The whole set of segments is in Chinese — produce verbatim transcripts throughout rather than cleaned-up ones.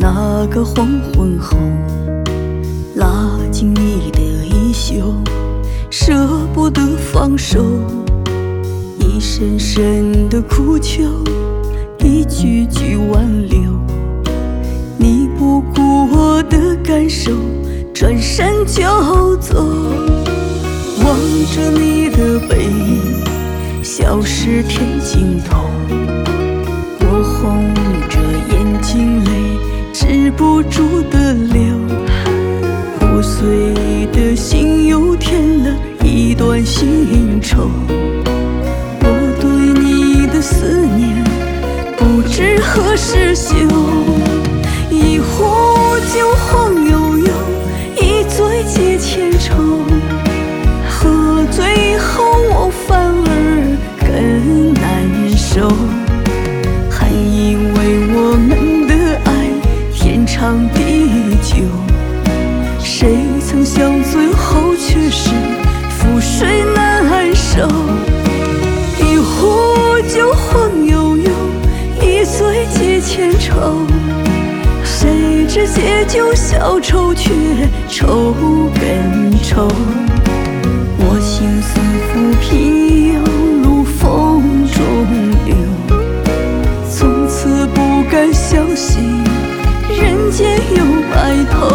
那个黄昏后，拉紧你的衣袖，舍不得放手，一声声的苦求，一句句挽留。你不顾我的感受，转身就走。望着你的背影消失天尽头，我红着眼睛泪止不住的流，破碎的心又添了一段新愁。我对你的思念不知何时休，一壶酒晃悠悠，一醉解千愁。喝醉后我反而更难受，还以为我们的爱天长地久，谁曾想最后却是覆水难收。一壶酒晃悠悠，一醉解千愁，谁知借酒消愁，却愁更愁。我心似浮萍，又如风中流，从此不敢相信人间有白头。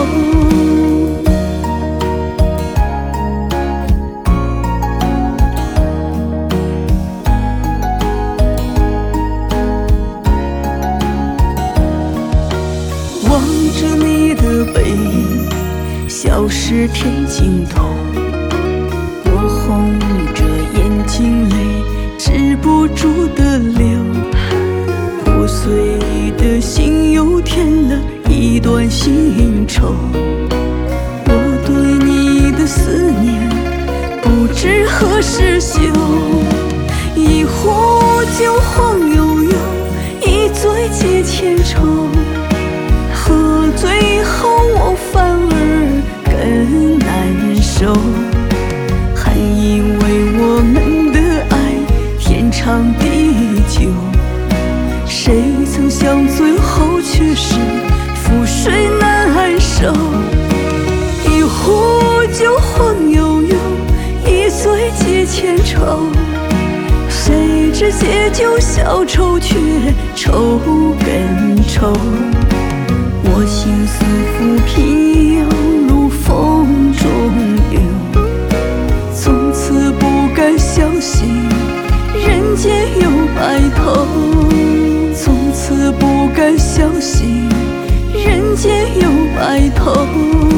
望着你的背影消失天尽头，我红着眼睛泪止不住的流，破碎的心又添了一段新愁。我对你的思念不知何时休，一壶酒晃悠悠，一醉解千愁。喝醉后我反而更难受，还以为我们的爱天长地久，谁曾想最后却是覆水难收。一壶酒晃悠悠，一醉解千愁，谁知借酒消愁，却愁更愁。我心似浮萍，又如风中流，从此不敢相信人间有白头，从此不敢相信人间有白头。